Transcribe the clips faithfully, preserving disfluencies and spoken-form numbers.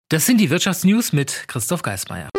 Das sind die Wirtschaftsnews mit Christoph Geismeier.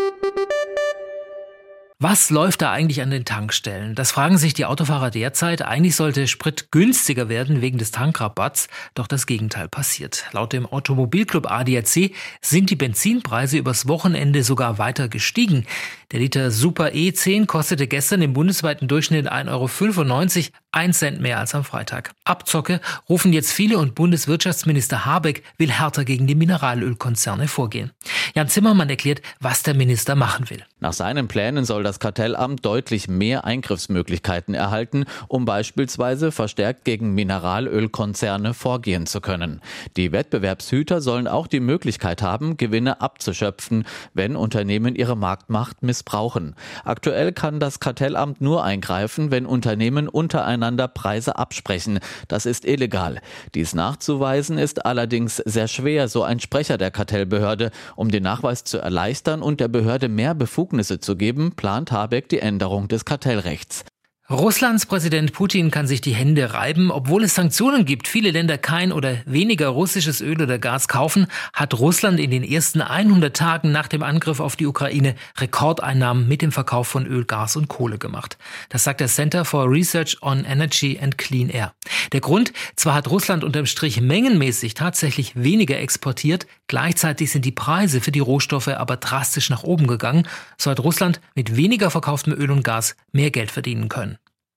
Was läuft da eigentlich an den Tankstellen? Das fragen sich die Autofahrer derzeit. Eigentlich sollte Sprit günstiger werden wegen des Tankrabatts, doch das Gegenteil passiert. Laut dem Automobilclub A D A C sind die Benzinpreise übers Wochenende sogar weiter gestiegen. Der Liter Super E zehn kostete gestern im bundesweiten Durchschnitt ein Euro fünfundneunzig, ein Cent mehr als am Freitag. Abzocke rufen jetzt viele und Bundeswirtschaftsminister Habeck will härter gegen die Mineralölkonzerne vorgehen. Jan Zimmermann erklärt, was der Minister machen will. Nach seinen Plänen soll das Kartellamt deutlich mehr Eingriffsmöglichkeiten erhalten, um beispielsweise verstärkt gegen Mineralölkonzerne vorgehen zu können. Die Wettbewerbshüter sollen auch die Möglichkeit haben, Gewinne abzuschöpfen, wenn Unternehmen ihre Marktmacht missbrauchen. Aktuell kann das Kartellamt nur eingreifen, wenn Unternehmen untereinander Preise absprechen. Das ist illegal. Dies nachzuweisen ist allerdings sehr schwer, so ein Sprecher der Kartellbehörde. Um den Nachweis zu erleichtern und der Behörde mehr Befugnisse zu geben, plant Habeck die Änderung des Kartellrechts. Russlands Präsident Putin kann sich die Hände reiben. Obwohl es Sanktionen gibt, viele Länder kein oder weniger russisches Öl oder Gas kaufen, hat Russland in den ersten hundert Tagen nach dem Angriff auf die Ukraine Rekordeinnahmen mit dem Verkauf von Öl, Gas und Kohle gemacht. Das sagt der Center for Research on Energy and Clean Air. Der Grund: Zwar hat Russland unterm Strich mengenmäßig tatsächlich weniger exportiert, gleichzeitig sind die Preise für die Rohstoffe aber drastisch nach oben gegangen. So hat Russland mit weniger verkauftem Öl und Gas mehr Geld verdienen können.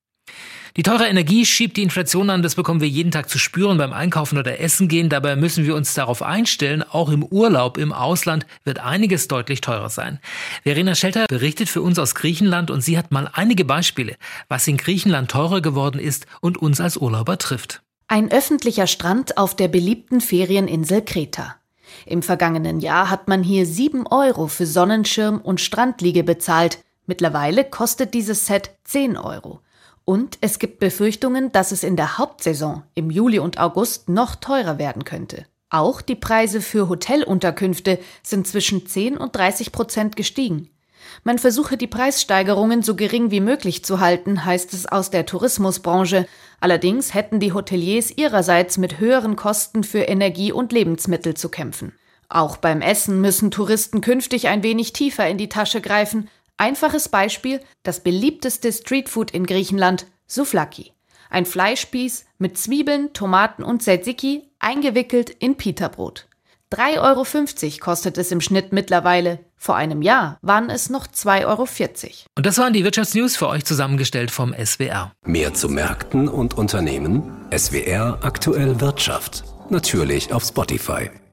Die teure Energie schiebt die Inflation an, das bekommen wir jeden Tag zu spüren beim Einkaufen oder Essen gehen. Dabei müssen wir uns darauf einstellen, auch im Urlaub im Ausland wird einiges deutlich teurer sein. Verena Schelter berichtet für uns aus Griechenland und sie hat mal einige Beispiele, was in Griechenland teurer geworden ist und uns als Urlauber trifft. Ein öffentlicher Strand auf der beliebten Ferieninsel Kreta. Im vergangenen Jahr hat man hier sieben Euro für Sonnenschirm und Strandliege bezahlt. Mittlerweile kostet dieses Set zehn Euro. Und es gibt Befürchtungen, dass es in der Hauptsaison im Juli und August noch teurer werden könnte. Auch die Preise für Hotelunterkünfte sind zwischen zehn und dreißig Prozent gestiegen. Man versuche, die Preissteigerungen so gering wie möglich zu halten, heißt es aus der Tourismusbranche. Allerdings hätten die Hoteliers ihrerseits mit höheren Kosten für Energie und Lebensmittel zu kämpfen. Auch beim Essen müssen Touristen künftig ein wenig tiefer in die Tasche greifen. Einfaches Beispiel: das beliebteste Streetfood in Griechenland, Souvlaki. Ein Fleischspieß mit Zwiebeln, Tomaten und Tzatziki, eingewickelt in Pita-Brot. drei Euro fünfzig kostet es im Schnitt mittlerweile. Vor einem Jahr waren es noch zwei Euro vierzig. Und das waren die Wirtschaftsnews für euch zusammengestellt vom S W R. Mehr zu Märkten und Unternehmen? S W R Aktuell Wirtschaft. Natürlich auf Spotify.